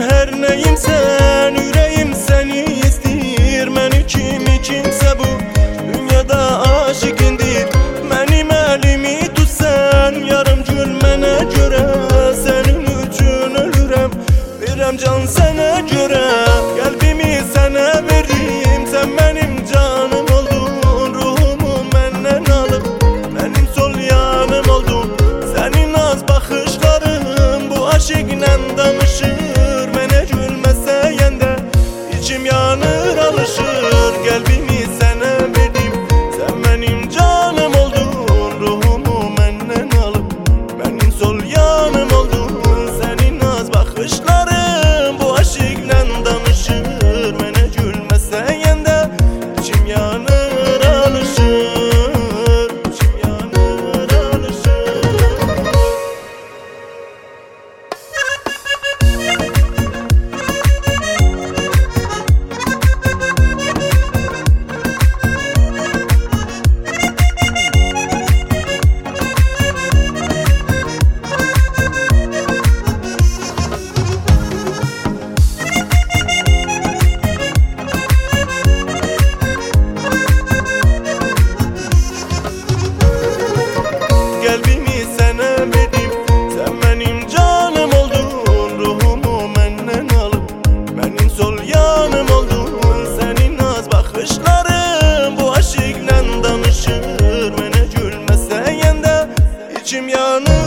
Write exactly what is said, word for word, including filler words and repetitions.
her neyimsen, yüreğim seni istir. Məni kimi kimsə bu dünyada aşiqindir. Mənim əlimi tutsan, yarım gül mənə görə. Sənin üçün ölürəm, verəm can sənə görə. Qəlbimi sənə verdim, sən mənim canım oldun. Ruhumu məndən alıb, mənim sol yanım oldun. Sənin az baxışların bu aşiqlə danışır. Mənə gülməsəyəndə içim yanır, alışır. Qəlbimi sənə verdim, sən mənim canım oldun. Ruhumu məndən alıb, mənim sol yanım oldun. Sənin az baxışların bu aşiqlə danışır. Mənə gülməsəyəndə içim yanır, alışır. İçim yanır, alışır. Qəlbimi sənə verdim, sən mənim canım oldun. Ruhumu məndən alıb, mənim sol yanım oldun. Sənin az baxışların bu aşiqlə danışır. Mənə gülməsəyəndə içim yanır.